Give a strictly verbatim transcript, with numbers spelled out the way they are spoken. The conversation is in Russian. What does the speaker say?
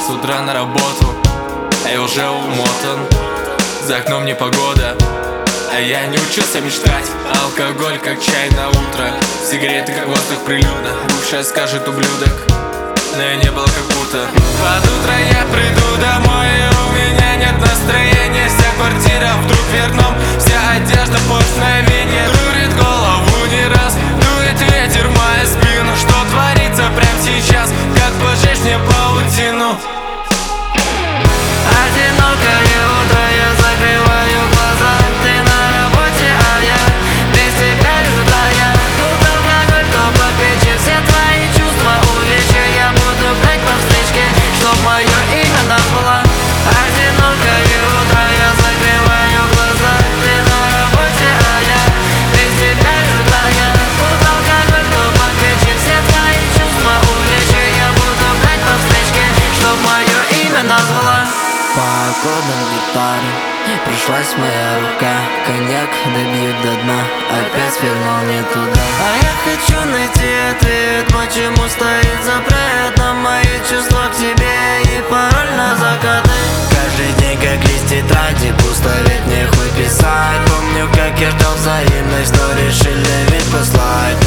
с утра на работу, а я уже умотан. За окном непогода, а я не учился мечтать. Алкоголь как чай на утро, сигареты как воздух прилюдно. Бывшая скажет ублюдок, но я не был как будто. Под утро я приду домой, и у меня нет настроения. Вся квартира вдруг вверх дном, вся одежда под мгновение. Дурит голову не раз, дует ветер в мою спину. Что творится прямо сейчас, как пожечь мне паутину. Одинокое утро, я закрываю глаза. Ты на работе, а я без тебя лютая. Тут алкоголь, то по печи, все твои чувства увечья. Я буду брать по встречке, чтоб мое имя назвала. Одинокое утро, я закрываю глаза. Ты на работе, а я без тебя лютая. Тут алкоголь, то по печи, все твои чувства увечья. Я буду брать по встречке, чтоб мое имя назвала. По аккордам гитары пришлась моя рука. Коньяк добьют до дна, опять свернул не туда. А я хочу найти ответ, почему стоит запрет на мои чувства к тебе и пароль на закаты. Каждый день как лист тетради, пусто ведь не хуй писать. Помню, как я ждал взаимность, но решили ведь послать.